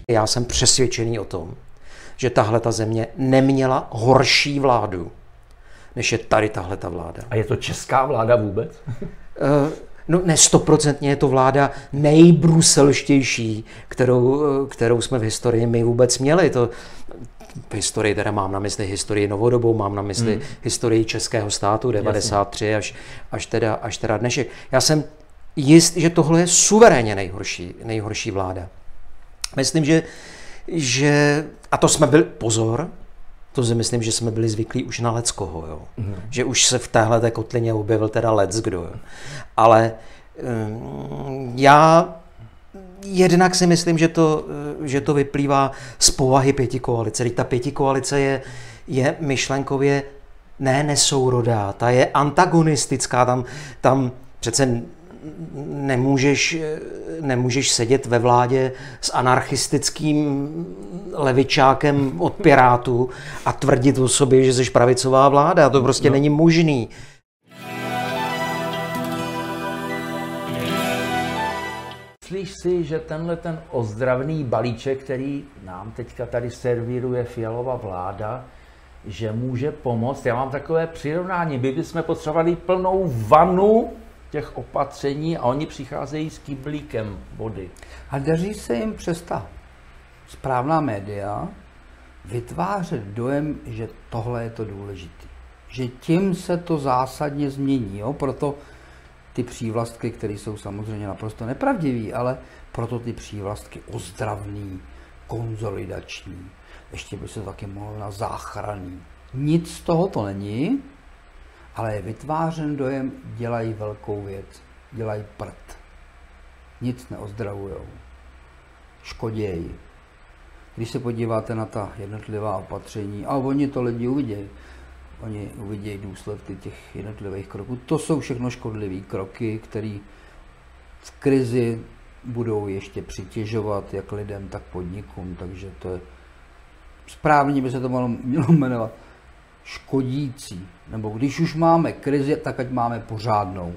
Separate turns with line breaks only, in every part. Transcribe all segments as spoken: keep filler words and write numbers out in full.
Já jsem přesvědčený o tom, že tahle ta země neměla horší vládu, než je tady tahle ta vláda.
A je to česká vláda vůbec?
No ne, stoprocentně je to vláda nejbruselštější, kterou, kterou jsme v historii my vůbec měli. To, v historii teda mám na mysli historii novodobou, mám na mysli hmm. historii českého státu devadesát tři až, až, teda, až teda dnešek. Já jsem jist, že tohle je suverénně nejhorší, nejhorší vláda. Myslím, že, že a to jsme byli, pozor, to si myslím, že jsme byli zvyklí už na leckoho, jo. Mm. Že už se v téhleté kotlině objevil teda leckdo, jo. Ale um, já jednak si myslím, že to, že to vyplývá z povahy pětikoalice. Teď ta pětikoalice je, je myšlenkově ne nesourodá, ta je antagonistická, tam, tam přece nemůžeš, nemůžeš sedět ve vládě s anarchistickým levičákem od Pirátů a tvrdit o sobě, že jsi pravicová vláda. To prostě no. není možný.
Myslíš si, že tenhle ten ozdravný balíček, který nám teďka tady servíruje Fialova vláda, že může pomoct? Já mám takové přirovnání. My bychom potřebovali plnou vanu těch opatření a oni přicházejí s kyblíkem vody.
A daří se jim přes ta správná média vytvářet dojem, že tohle je to důležité. Že tím se to zásadně změní. Jo? Proto ty přívlastky, které jsou samozřejmě naprosto nepravdivé, ale proto ty přívlastky ozdravný, konsolidační, ještě by se taky mohlo na záchranný. Nic z toho to není, ale je vytvářen dojem, dělají velkou věc, dělají prd. Nic neozdravujou. Škodějí. Když se podíváte na ta jednotlivá opatření, a oni to lidi uvidějí, oni uvidějí důsledky těch jednotlivých kroků. To jsou všechno škodlivé kroky, které v krizi budou ještě přitěžovat jak lidem, tak podnikům. Takže to je správně, by se to mělo jmenovat škodící. Nebo když už máme krizi, tak ať máme pořádnou.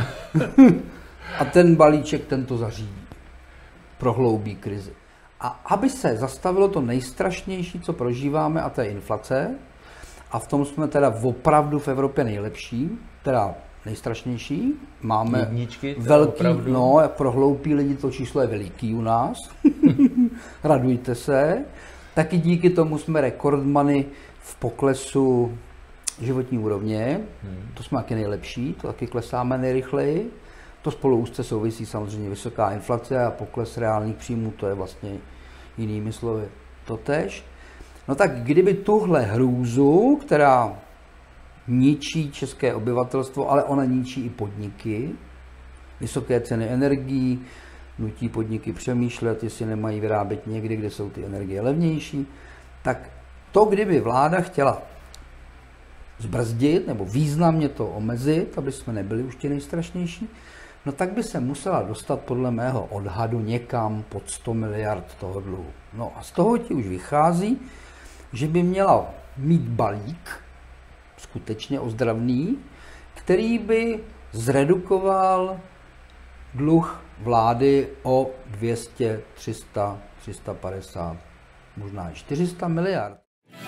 A ten balíček ten to zařídí. Prohloubí krizi. A aby se zastavilo to nejstrašnější, co prožíváme, a to je inflace, a v tom jsme teda opravdu v Evropě nejlepší, teda nejstrašnější. Máme
Jedničky,
velký,
opravdu.
no, pro hloupý lidi to číslo je veliký u nás. Radujte se. Taky díky tomu jsme rekordmany v poklesu životní úrovně. Hmm. To jsme taky nejlepší, to taky klesáme nejrychleji. To spolu úzce souvisí samozřejmě vysoká inflace a pokles reálných příjmů, to je vlastně jinými slovy totéž. No tak kdyby tuhle hrůzu, která ničí české obyvatelstvo, ale ona ničí i podniky, vysoké ceny energií, nutí podniky přemýšlet, jestli nemají vyrábět někdy, kde jsou ty energie levnější, tak to, kdyby vláda chtěla zbrzdit nebo významně to omezit, aby jsme nebyli už ti nejstrašnější, no tak by se musela dostat podle mého odhadu někam pod sto miliard toho dluhu. No a z toho ti už vychází, že by měla mít balík, skutečně ozdravný, který by zredukoval dluh vlády o dvě stě, tři sta, tři sta padesát, možná čtyři sta miliard.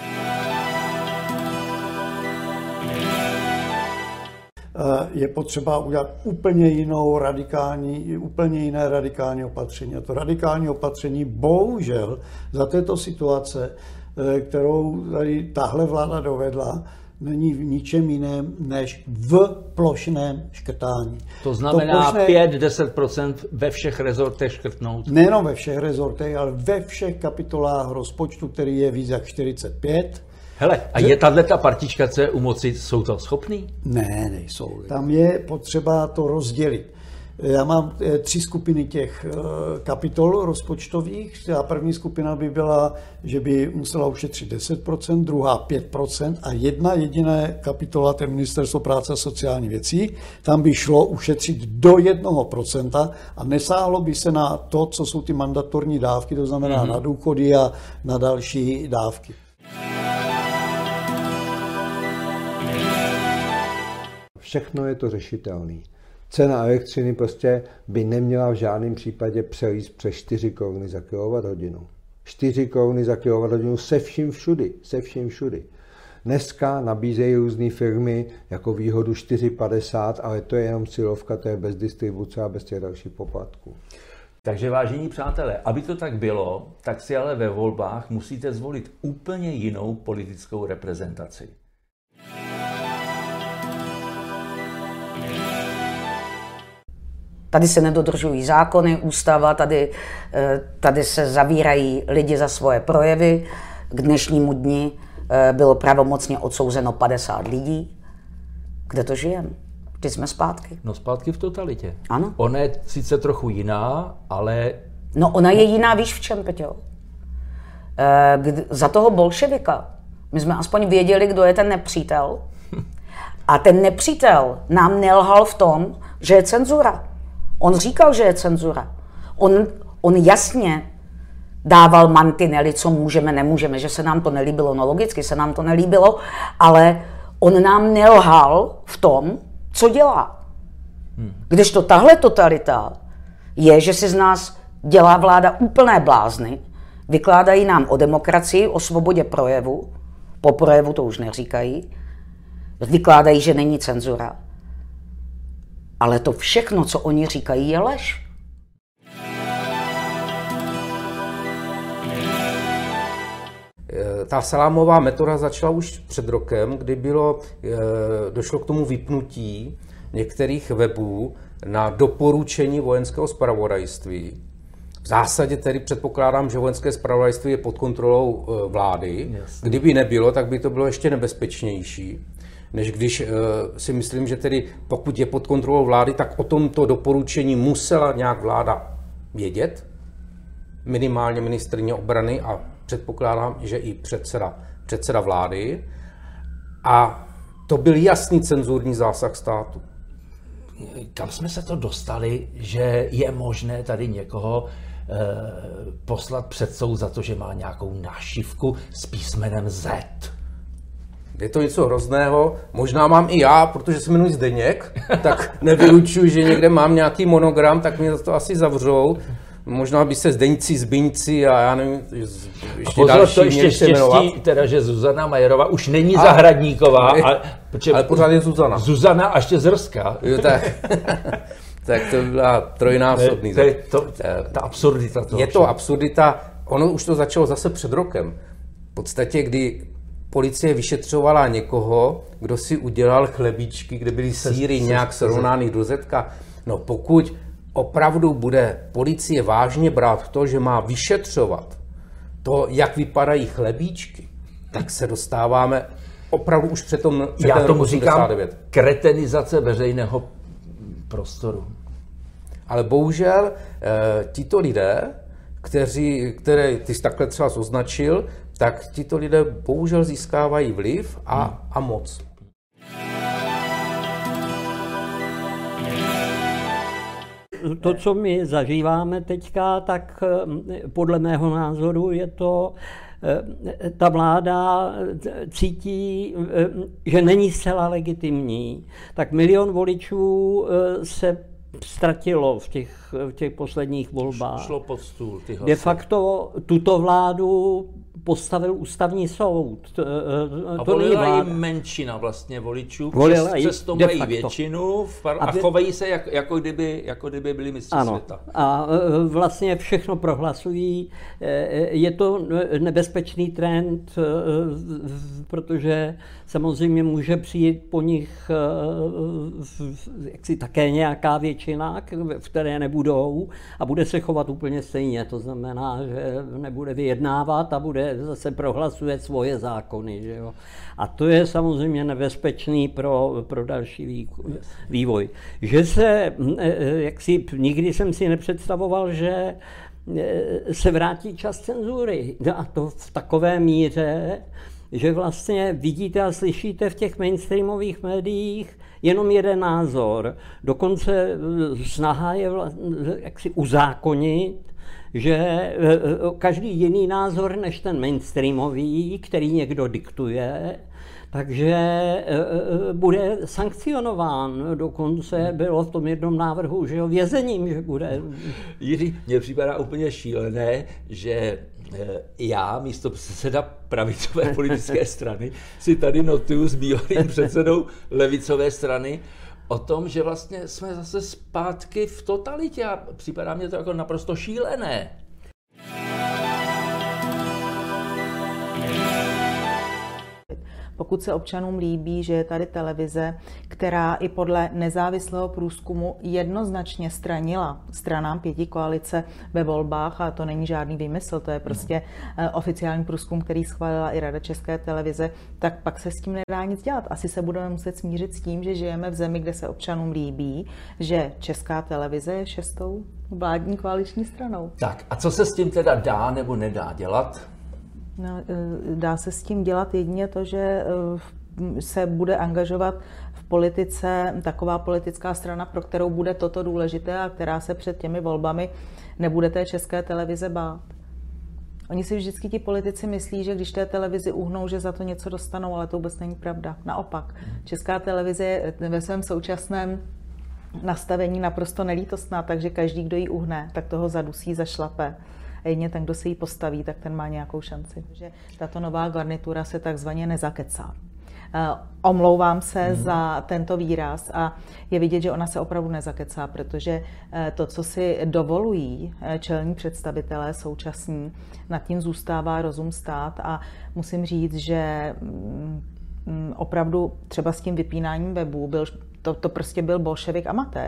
Je potřeba udělat úplně jinou radikální, úplně jiné radikální opatření. A to radikální opatření bohužel za této situace, kterou tady tahle vláda dovedla, není v ničem jiném než v plošném škrtání.
To znamená to plošné, pět až deset procent ve všech rezortech škrtnout?
Nejenom ve všech rezortech, ale ve všech kapitolách rozpočtu, který je víc jak čtyřicet pět.
Hele, a je tato partička, co je u moci, jsou to schopný?
Ne, nejsou. Tam je potřeba to rozdělit. Já mám tři skupiny těch kapitol rozpočtových. Ta první skupina by byla, že by musela ušetřit deset procent, druhá pět procent a jedna jediná kapitola, to je Ministerstvo práce a sociální věcí, tam by šlo ušetřit do jednoho procenta a nesáhlo by se na to, co jsou ty mandatorní dávky, to znamená mm-hmm. na důchody a na další dávky.
Všechno je to řešitelné. Cena elektřiny prostě by neměla v žádném případě přelíst přes čtyři koruny za kilowatthodinu. čtyři koruny za kilowatthodinu se vším všudy, se vším všudy. Dneska nabízejí různé firmy jako výhodu čtyři padesát, ale to je jenom silovka, to je bez distribuce a bez těch dalších poplatků.
Takže vážení přátelé, aby to tak bylo, tak si ale ve volbách musíte zvolit úplně jinou politickou reprezentaci.
Tady se nedodržují zákony, ústava, tady, tady se zavírají lidi za svoje projevy. K dnešnímu dni bylo pravomocně odsouzeno padesát lidí. Kde to žijeme? Ty jsme zpátky.
No zpátky v totalitě.
Ano.
Ona je sice trochu jiná, ale...
No ona je jiná, víš v čem, Peťo? Kdy, za toho bolševika my jsme aspoň věděli, kdo je ten nepřítel. A ten nepřítel nám nelhal v tom, že je cenzura. On říkal, že je cenzura. On, on jasně dával mantinely, co můžeme, nemůžeme, že se nám to nelíbilo. No logicky se nám to nelíbilo, ale on nám nelhal v tom, co dělá. Kdežto tahle totalita je, že si z nás dělá vláda úplné blázny, vykládají nám o demokracii, o svobodě projevu, po projevu to už neříkají, vykládají, že není cenzura. Ale to všechno, co oni říkají, je lež.
Ta salámová metoda začala už před rokem, kdy bylo, došlo k tomu vypnutí některých webů na doporučení vojenského zpravodajství. V zásadě tedy předpokládám, že vojenské zpravodajství je pod kontrolou vlády. Jasně. Kdyby nebylo, tak by to bylo ještě nebezpečnější, než když si myslím, že tedy pokud je pod kontrolou vlády, tak o tomto doporučení musela nějak vláda vědět, minimálně ministryně obrany a předpokládám, že i předseda, předseda vlády. A to byl jasný cenzurní zásah státu.
Kam jsme se to dostali, že je možné tady někoho eh, poslat před soud za to, že má nějakou nášivku s písmenem Z?
Je to něco hrozného, možná mám i já, protože se jmenuji Zdeněk, tak nevylučuju, že někde mám nějaký monogram, tak mě za to asi zavřou. Možná by se Zdeňci, Zbyňci a já nevím, ještě
pozor,
další
to ještě štěstí, teda, že Zuzana Majerová už není a, Zahradníková,
ale,
ale,
ale pořád je Zuzana.
Zuzana a Štězrská.
Jo, tak, tak to byla trojnásobný.
To je to, ta absurdita toho.
Je to absurdita, ono už to začalo zase před rokem. V podstatě, kdy policie vyšetřovala někoho, kdo si udělal chlebíčky, kde byly sýry nějak srovnány do zetka. No pokud opravdu bude policie vážně brát to, že má vyšetřovat to, jak vypadají chlebíčky, tak se dostáváme opravdu už před, tom, před
Já
ten
tomu
říkám
kretenizace veřejného prostoru.
Ale bohužel e, tito lidé, kteří, které ty jsi takhle třeba označil, tak tito lidé bohužel získávají vliv a, hmm. a moc.
To, co my zažíváme teďka, tak podle mého názoru je to, ta vláda cítí, že není zcela legitimní. Tak milion voličů se ztratilo v těch, v těch posledních volbách.
Šlo pod stůl. Ty
De facto tuto vládu postavil ústavní soud.
A
to
volila jim menšina vlastně voličů,
volila
přes, přesto mají většinu v par- a, a chovají se, jak, jako, kdyby, jako kdyby byli mistři světa.
A vlastně všechno prohlasují. Je to nebezpečný trend, protože samozřejmě může přijít po nich jaksi také nějaká většina, v které nebudou a bude se chovat úplně stejně. To znamená, že nebude vyjednávat a bude zase prohlasuje svoje zákony. Že jo? A to je samozřejmě nebezpečný pro, pro další vývoj. Že se, jaksi, nikdy jsem si nepředstavoval, že se vrátí čas cenzury. A to v takové míře, že vlastně vidíte a slyšíte v těch mainstreamových médiích jenom jeden názor. Dokonce snaha je jaksi uzákonit, že každý jiný názor než ten mainstreamový, který někdo diktuje, takže bude sankcionován. Dokonce bylo v tom jednom návrhu, že jo, vězením, že bude.
Jiří, mně připadá úplně šílené, že já, místo předseda pravicové politické strany, si tady notuju s bývalým předsedou levicové strany o tom, že vlastně jsme zase zpátky v totalitě a připadá mě to jako naprosto šílené.
Pokud se občanům líbí, že je tady televize, která i podle nezávislého průzkumu jednoznačně stranila stranám pětikoalice ve volbách, a to není žádný výmysl, to je prostě oficiální průzkum, který schválila i Rada České televize, tak pak se s tím nedá nic dělat. Asi se budeme muset smířit s tím, že žijeme v zemi, kde se občanům líbí, že Česká televize je šestou vládní koaliční stranou.
Tak a co se s tím teda dá nebo nedá dělat?
No, dá se s tím dělat jedině to, že se bude angažovat v politice taková politická strana, pro kterou bude toto důležité a která se před těmi volbami nebude té České televize bát. Oni si vždycky ti politici myslí, že když té televizi uhnou, že za to něco dostanou, ale to vůbec není pravda. Naopak, Česká televize je ve svém současném nastavení naprosto nelítostná, takže každý, kdo ji uhne, tak toho zadusí, zašlape. A jedině ten, kdo se jí postaví, tak ten má nějakou šanci. Že tato nová garnitura se takzvaně nezakecá. Omlouvám se mm. za tento výraz a je vidět, že ona se opravdu nezakecá, protože to, co si dovolují čelní představitelé současní, nad tím zůstává rozum stát a musím říct, že opravdu třeba s tím vypínáním webu byl, to, to prostě byl bolševik amatér.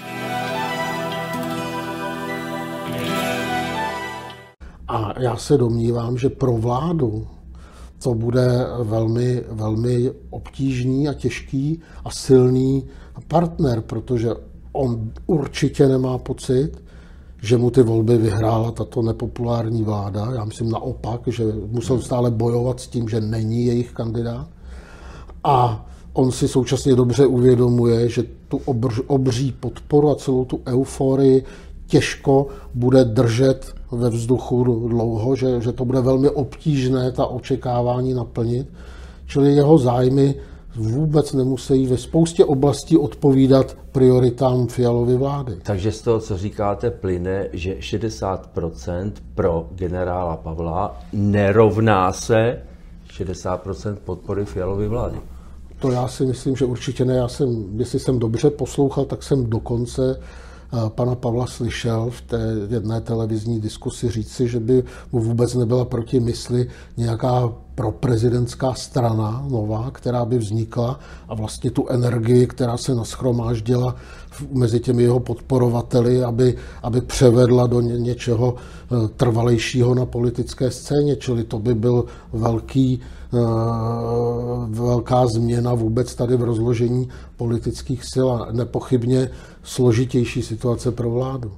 A já se domnívám, že pro vládu to bude velmi, velmi obtížný a těžký a silný partner, protože on určitě nemá pocit, že mu ty volby vyhrála tato nepopulární vláda. Já myslím naopak, že musel stále bojovat s tím, že není jejich kandidát. A on si současně dobře uvědomuje, že tu obř, obří podporu a celou tu euforii těžko bude držet ve vzduchu dlouho, že, že to bude velmi obtížné ta očekávání naplnit. Čili jeho zájmy vůbec nemusí ve spoustě oblastí odpovídat prioritám Fialovy vlády.
Takže z toho, co říkáte, plyne, že šedesát procent pro generála Pavla nerovná se šedesát procent podpory Fialovy vlády.
To já si myslím, že určitě ne. Já jsem, jestli jsem dobře poslouchal, tak jsem dokonce pana Pavla slyšel v té jedné televizní diskusi říci, že by mu vůbec nebyla proti mysli nějaká proprezidentská strana nová, která by vznikla a vlastně tu energii, která se nashromáždila mezi těmi jeho podporovateli, aby, aby převedla do ně, něčeho trvalejšího na politické scéně. Čili to by byl velký, velká změna vůbec tady v rozložení politických sil a nepochybně složitější situace pro vládu.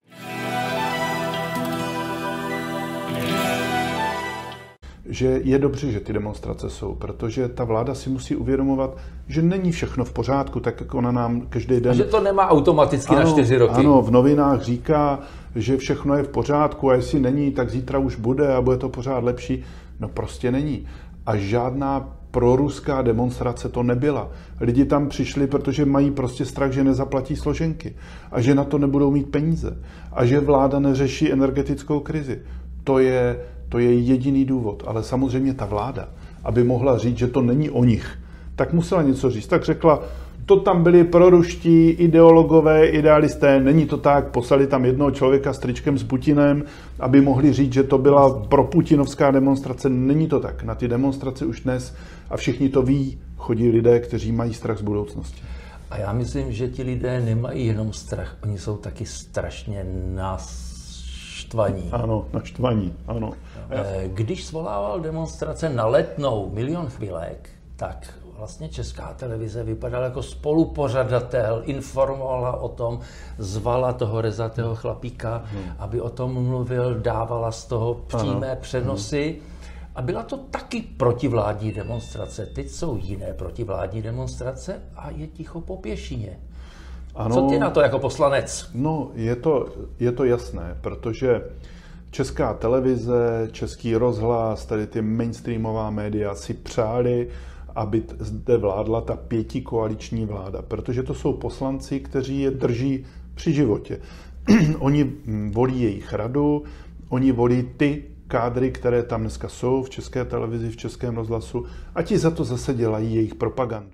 Že je dobře, že ty demonstrace jsou, protože ta vláda si musí uvědomovat, že není všechno v pořádku, tak jak ona nám každý den...
A že to nemá automaticky ano, na čtyři roky.
Ano, v novinách říká, že všechno je v pořádku a jestli není, tak zítra už bude a bude to pořád lepší. No prostě není. A žádná proruská demonstrace to nebyla. Lidi tam přišli, protože mají prostě strach, že nezaplatí složenky a že na to nebudou mít peníze a že vláda neřeší energetickou krizi. To je, to je jediný důvod. Ale samozřejmě ta vláda, aby mohla říct, že to není o nich, tak musela něco říct. Tak řekla, to tam byli proruští ideologové, idealisté, není to tak, poslali tam jednoho člověka s tričkem s Putinem, aby mohli říct, že to byla proputinovská demonstrace. Není to tak. Na ty demonstrace už dnes, a všichni to ví, chodí lidé, kteří mají strach z budoucnosti.
A já myslím, že ti lidé nemají jenom strach, oni jsou taky strašně naštvaní.
Ano, naštvaní, ano.
Když svolával demonstrace na Letnou Milion chvilek, tak vlastně Česká televize vypadala jako spolupořadatel, informovala o tom, zvala toho rezatého chlapíka, hmm. aby o tom mluvil, dávala z toho přímé ano. přenosy. Hmm. A byla to taky protivládní demonstrace. Teď jsou jiné protivládní demonstrace a je ticho po pěšině. Ano, co ty na to jako poslanec?
No, je to, je to jasné, protože Česká televize, Český rozhlas, tady ty mainstreamová média si přáli, aby zde vládla ta pětikoaliční vláda, protože to jsou poslanci, kteří je drží při životě. Oni volí jejich radu, oni volí ty kádry, které tam dneska jsou v České televizi, v Českém rozhlasu a ti za to zase dělají jejich propagandu.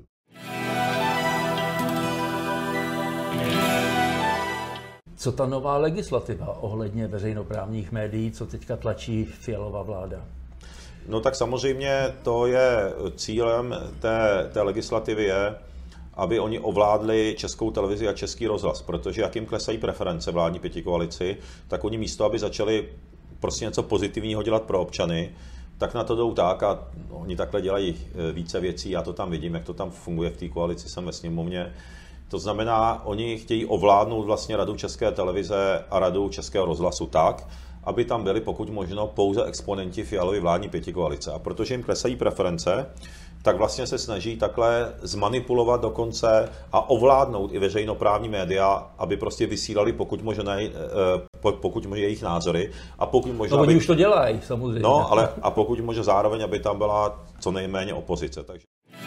Co ta nová legislativa ohledně veřejnoprávních médií, co teďka tlačí Fialova vláda?
No tak samozřejmě to je cílem té, té legislativy je, aby oni ovládli Českou televizi a Český rozhlas, protože jak jim klesají preference vládní pětikoalici, tak oni místo, aby začali prostě něco pozitivního dělat pro občany, tak na to jdou tak a oni takhle dělají více věcí, já to tam vidím, jak to tam funguje v té koalici, jsem ve sněmovně. To znamená, oni chtějí ovládnout vlastně Radu České televize a Radu Českého rozhlasu tak, aby tam byli pokud možno pouze exponenti Fialovy vládní pětikoalice. A protože jim klesají preference, tak vlastně se snaží takhle zmanipulovat dokonce a ovládnout i veřejnoprávní média, aby prostě vysílali pokud možno, pokud možno jejich názory. A pokud možno,
no, oni
aby...
už to dělají, samozřejmě.
No, ale a pokud možno zároveň, aby tam byla co nejméně opozice. Takže...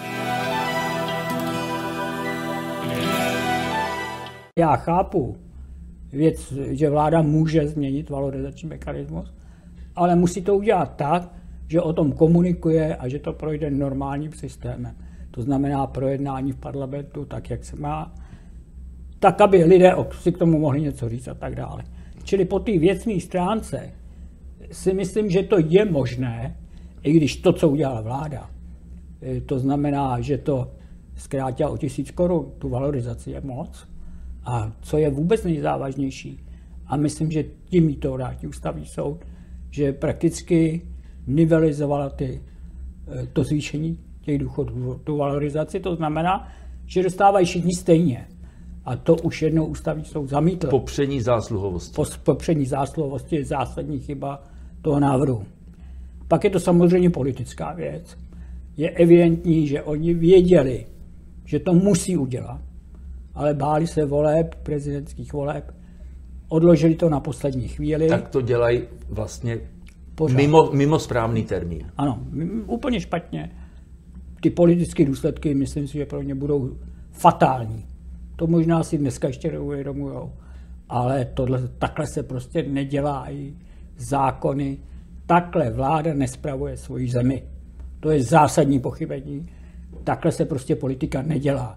Já chápu věc, že vláda může změnit valorizační mechanismus, ale musí to udělat tak, že o tom komunikuje a že to projde normálním systémem. To znamená projednání v parlamentu tak, jak se má, tak, aby lidé si k tomu mohli něco říct a tak dále. Čili po té věcné stránce si myslím, že to je možné, i když to, co udělala vláda, to znamená, že to zkrátila o tisíc korun, tu valorizaci je moc. A co je vůbec nejzávažnější, a myslím, že tím to vrátí ústavní soud, že prakticky nivelizovala ty, to zvýšení těch důchodů, tu valorizaci, to znamená, že dostávají všichni stejně. A to už jednou ústavní soud zamítl.
Popření zásluhovosti.
Po, popření zásluhovosti je zásadní chyba toho návrhu. Pak je to samozřejmě politická věc. Je evidentní, že oni věděli, že to musí udělat, ale báli se voleb, prezidentských voleb, odložili to na poslední chvíli.
Tak to dělají vlastně mimo, mimo správný termín.
Ano, úplně špatně. Ty politické důsledky, myslím si, že pro ně budou fatální. To možná si dneska ještě neuvědomujou. Ale tohle, takhle se prostě nedělají zákony. Takhle vláda nespravuje svoji zemi. To je zásadní pochybení. Takhle se prostě politika nedělá.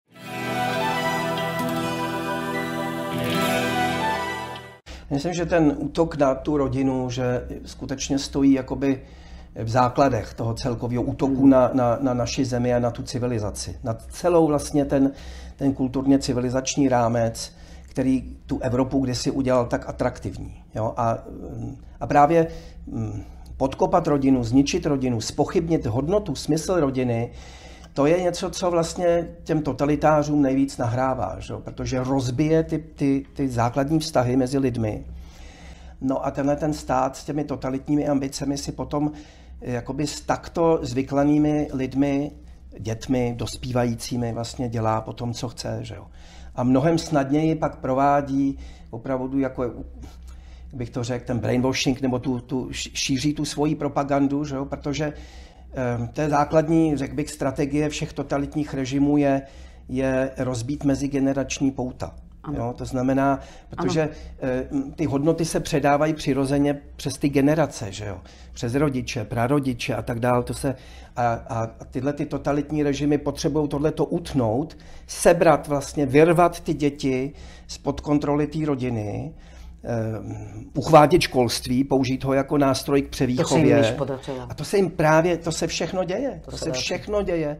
Myslím, že ten útok na tu rodinu, že skutečně stojí jakoby v základech toho celkového útoku na, na, na naši zemi a na tu civilizaci. Na celou vlastně ten, ten kulturně civilizační rámec, který tu Evropu kdysi udělal tak atraktivní. Jo? A, a právě podkopat rodinu, zničit rodinu, zpochybnit hodnotu, smysl rodiny, to je něco, co vlastně těm totalitářům nejvíc nahrává, že? Protože rozbije ty, ty, ty základní vztahy mezi lidmi. No a tenhle ten stát s těmi totalitními ambicemi si potom jakoby s takto zvyklanými lidmi, dětmi, dospívajícími vlastně dělá potom, co chce. Že? A mnohem snadněji pak provádí opravdu, jako jak bych to řekl, ten brainwashing, nebo tu, tu šíří tu svoji propagandu, že? Protože to je základní, řekl bych, strategie všech totalitních režimů je, je rozbít mezigenerační pouta. Jo, to znamená, protože ano. ty hodnoty se předávají přirozeně přes ty generace, že jo? Přes rodiče, prarodiče a tak dále. To se, a, a tyhle ty totalitní režimy potřebují tohleto utnout, sebrat vlastně, vyrvat ty děti spod kontroly té rodiny, Uh, uchvátit školství, použít ho jako nástroj k převýchově.
To
a to se jim právě, to se všechno děje. To, to se, se všechno děje.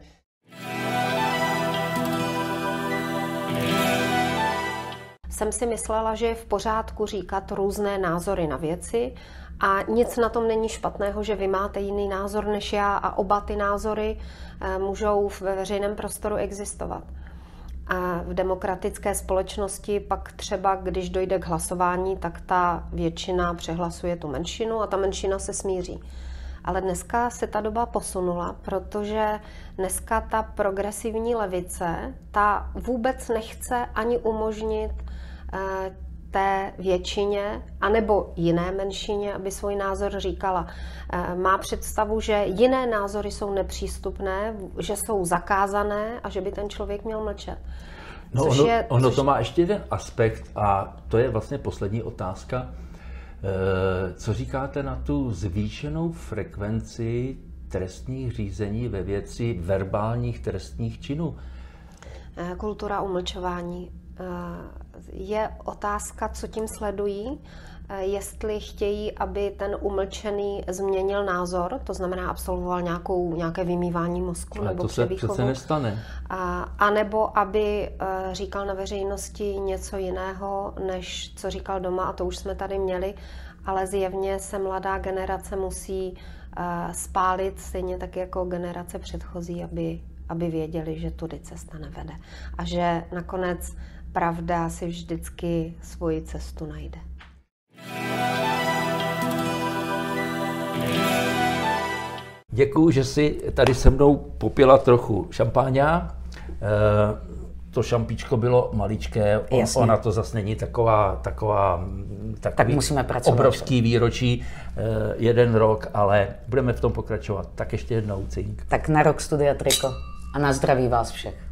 Jsem si myslela, že je v pořádku říkat různé názory na věci a nic na tom není špatného, že vy máte jiný názor než já a oba ty názory uh, můžou ve veřejném prostoru existovat. A v demokratické společnosti pak třeba, když dojde k hlasování, tak ta většina přehlasuje tu menšinu a ta menšina se smíří. Ale dneska se ta doba posunula, protože dneska ta progresivní levice, ta vůbec nechce ani umožnit té většině, anebo jiné menšině, aby svůj názor říkala. Má představu, že jiné názory jsou nepřístupné, že jsou zakázané a že by ten člověk měl mlčet.
No ono, je, ono což... to má ještě jeden aspekt a to je vlastně poslední otázka. Co říkáte na tu zvýšenou frekvenci trestních řízení ve věci verbálních trestních činů?
Kultura umlčování. Je otázka, co tím sledují, jestli chtějí, aby ten umlčený změnil názor, to znamená absolvoval nějakou, nějaké vymývání mozku.
Ale
nebo
to se přece nestane.
A, a nebo aby říkal na veřejnosti něco jiného, než co říkal doma, a to už jsme tady měli, ale zjevně se mladá generace musí spálit stejně tak jako generace předchozí, aby, aby věděli, že tudy cesta nevede. A že nakonec pravda si vždycky svoji cestu najde.
Děkuju, že jsi tady se mnou popila trochu šampáňa. E, to šampíčko bylo maličké, on, ona to zase není taková, taková
tak musíme pracovat,
obrovský výročí, e, jeden rok, ale budeme v tom pokračovat. Tak ještě jednou, cink.
Tak na rok Studia Triko a na zdraví vás všech.